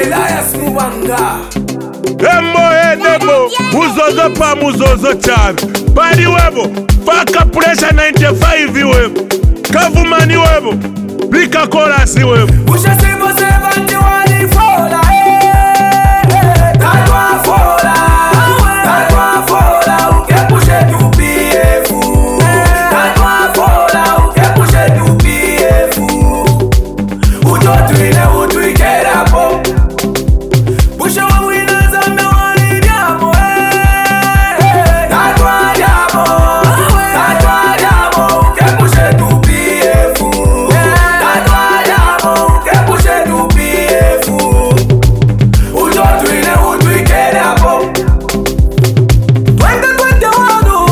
Elias Mubanga Emo muzozo pa muzozo chave Bali webo Faka pressure 95 webo Kavumani webo Bika korasi webo Busha sibo 70 wali fola Tatwa fola Tatwa fola Uke pushe tu PF Tatwa fola Uke pushe tu PF Ujo tuine utuikera po Busha wa wina zambe wali diamo Tatwa diamo Tatwa diamo Uke pushe tu PF Tatwa diamo Uke pushe tu PF Ujo tuine utuikera po 2021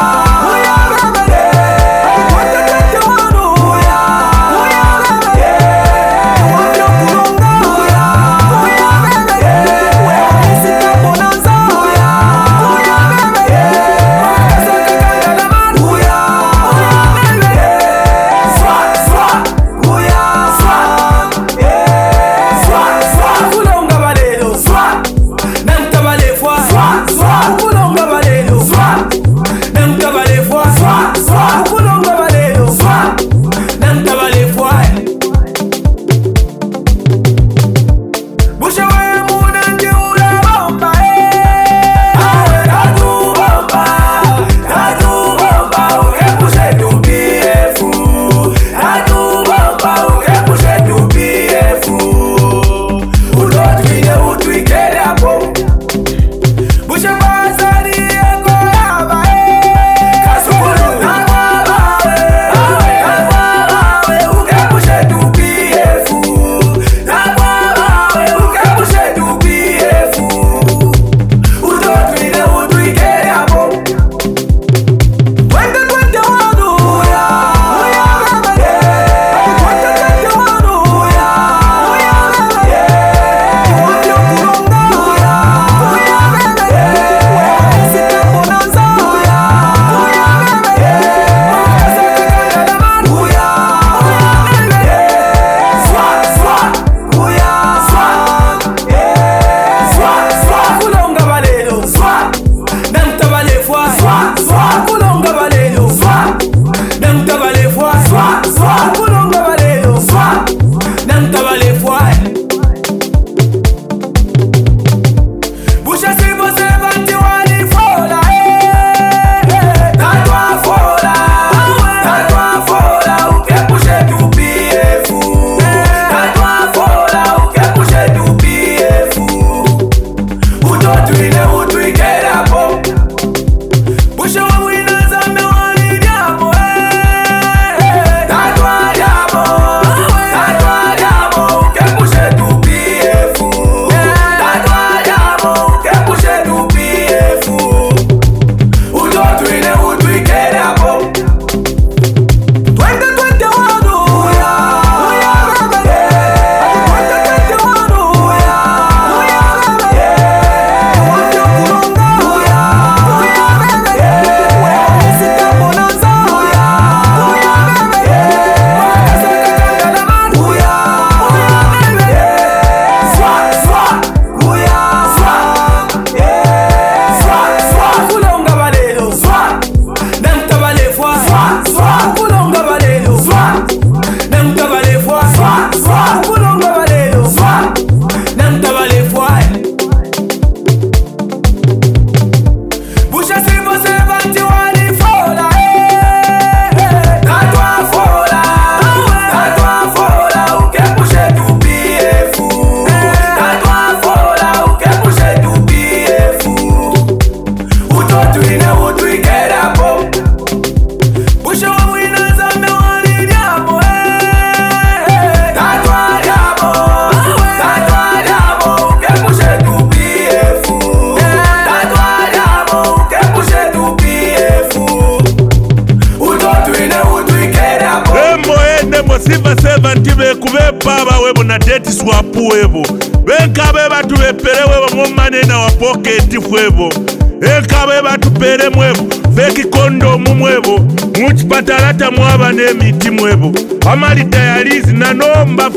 Baba webo na date swapu webo Benkabe batu wepere webo Momane na wapoketi webo Enkabe batu pere mwebo Feki kondo mwebo Muchipatalata mwaba ne miti mwebo Amali dialysis na nomba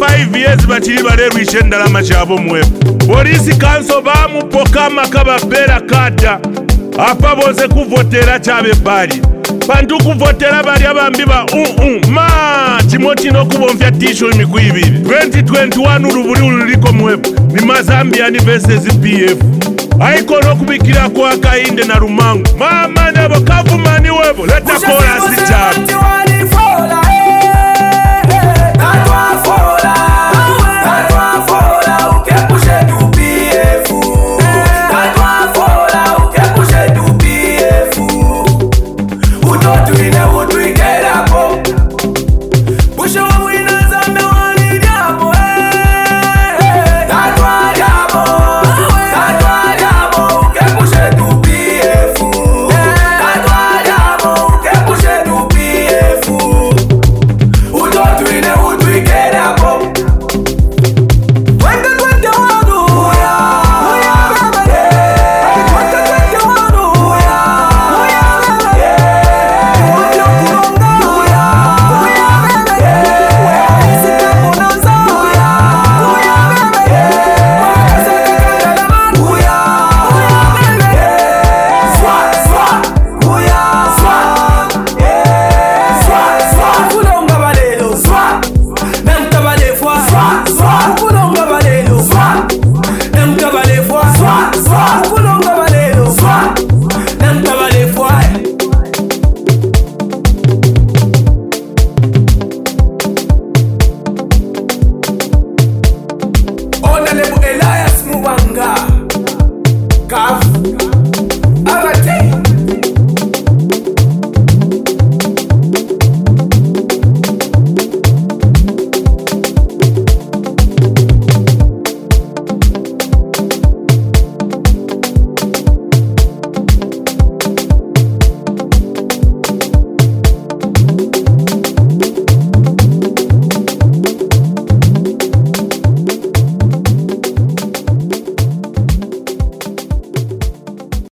5 years bachili balerwisha endalama chabo mwebo. Polisi kanso bamupoka amaka bapera kada apa boze kuvotera chabe bali bantu kuvotera bali abambi ba chimo chino kubomvya tisho imikwibili 2021 urubuli ululiko mwebo ni Mazambian versus PF aikono kubikira kwa Kainde na Rumangu mama nebo kavumani webo leta korasi chabe